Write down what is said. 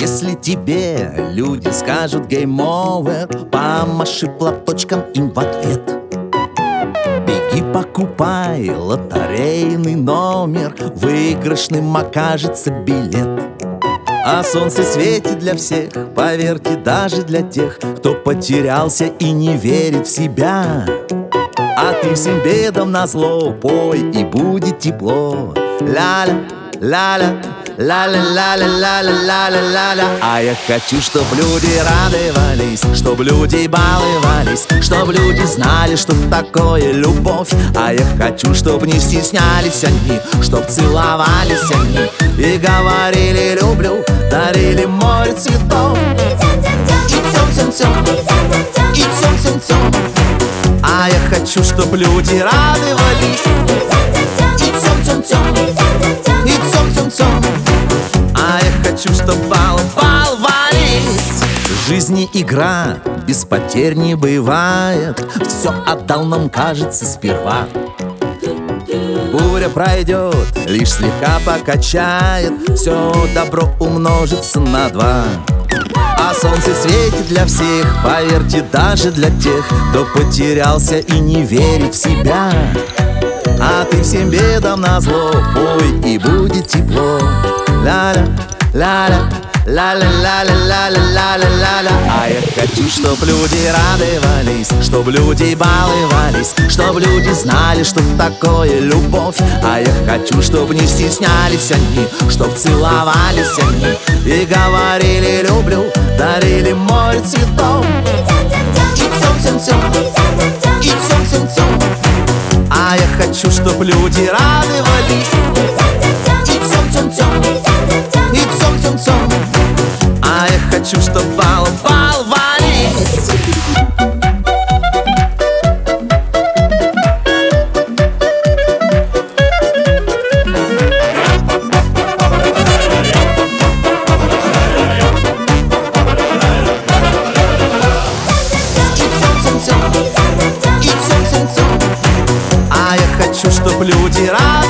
Если тебе люди скажут game over, помаши платочком им в ответ. Беги, покупай лотерейный номер, выигрышным окажется билет. А солнце светит для всех, поверьте, даже для тех, кто потерялся и не верит в себя. А ты всем бедам назло пой, и будет тепло. Ля-ля, ля-ля, ля-ля-ля-ля-ля-ля-ля-ля-ля. А я хочу, чтоб люди радовались, чтоб люди баловались, чтоб люди знали, что такое любовь. А я хочу, чтоб не стеснялись они, чтоб целовались они и говорили люблю, дарили море цветов. И цом-цом-цом, и цом-цом-цом. А я хочу, чтоб люди радовались, и цом-цом-цом, и цом-цом-цом. А я хочу, чтоб баловались. В жизни игра, без потерь не бывает. Все отдал нам, кажется, сперва. Буря пройдет, лишь слегка покачает, все добро умножится на 2. А солнце светит для всех, поверьте, даже для тех, кто потерялся и не верит в себя. А ты всем бедам назло пой, и будет тепло. Ля-ля, ля-ля, ля-ля-ля-ля-ля-ля-ля-ля-ля. А я хочу, чтоб люди радовались, чтоб люди баловались, чтоб люди знали, что такое любовь. А я хочу, чтоб не стеснялись они, чтоб целовались они и говорили люблю, дарили море цветов. И цом-цом-цом, и цом-цом-цом. А я хочу, чтоб люди радовались, и цом-цом-цом, и цом-цом-цом. А я хочу, чтоб баловались. И цом-цом-цом, и цом-цом-цом. А я хочу, чтоб люди радовались.